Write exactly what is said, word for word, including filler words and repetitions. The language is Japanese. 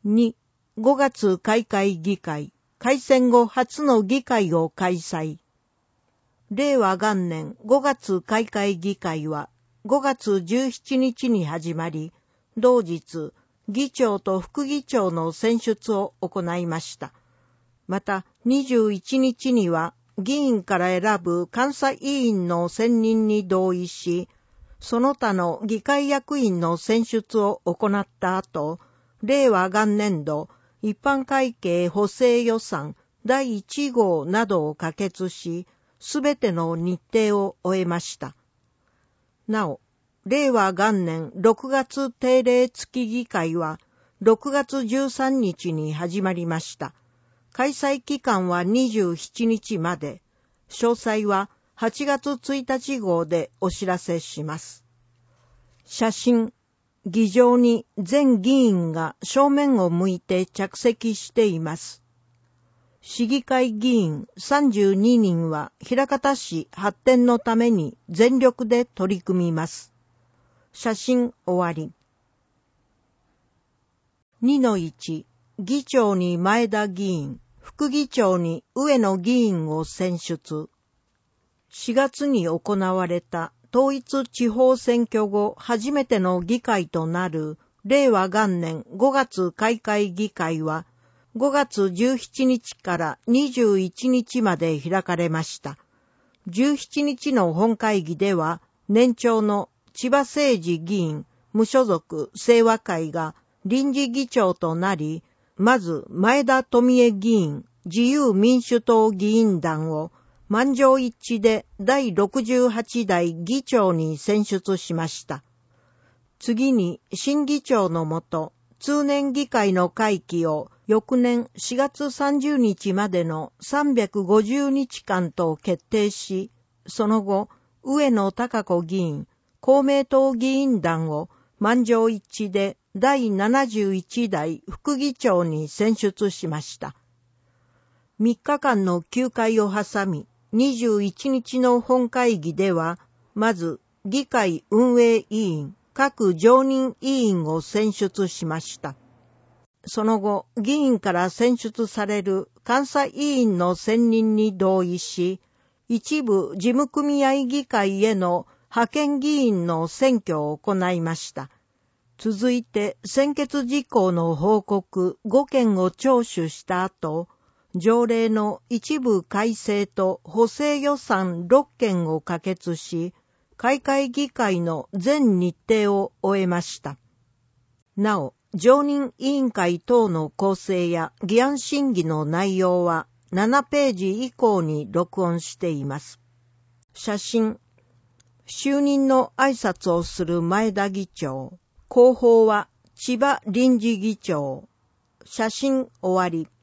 に、ごがつ開会議会、改選後初の議会を開催。令和元年ごがつ開会議会はごがつじゅうしちにちに始まり、同日、議長と副議長の選出を行いました。また、にじゅういちにちには議員から選ぶ監査委員の選任に同意し、その他の議会役員の選出を行った後、令和元年度一般会計補正予算だいいち号などを可決し、すべての日程を終えました。なお、令和元年ろくがつ定例付議会はろくがつじゅうさんにちに始まりました。開催期間はにじゅうしちにちまで、詳細ははちがつついたち号でお知らせします。写真、議場に全議員が正面を向いて着席しています。市議会議員さんじゅうににんは枚方市発展のために全力で取り組みます。写真終わり。にのいち、議長に前田議員、副議長に上野議員を選出。しがつに行われた統一地方選挙後初めての議会となる令和元年ごがつ開会議会はごがつじゅうしちにちからにじゅういちにちまで開かれました。じゅうしちにちの本会議では年長の千葉誠二議員、無所属清和会が臨時議長となり、まず前田富江議員、自由民主党議員団を満場一致でだいろくじゅうはちだい議長に選出しました。次に新議長のもと、通年議会の会期を翌年しがつさんじゅうにちまでのさんびゃくごじゅうにちかんと決定し、その後、上野貴子議員、公明党議員団を満場一致でだいななじゅういちだい副議長に選出しました。みっかかんの休会を挟み、にじゅういちにちの本会議では、まず議会運営委員、各常任委員を選出しました。その後、議員から選出される監査委員の選任に同意し、一部事務組合議会への派遣議員の選挙を行いました。続いて、専決事項の報告ごけんを聴取した後、条例の一部改正と補正予算ろっけんを可決し、開会議会の全日程を終えました。なお、常任委員会等の構成や議案審議の内容はななページ以降に録音しています。写真、就任の挨拶をする前田議長、後方は千葉臨時議長。写真終わり。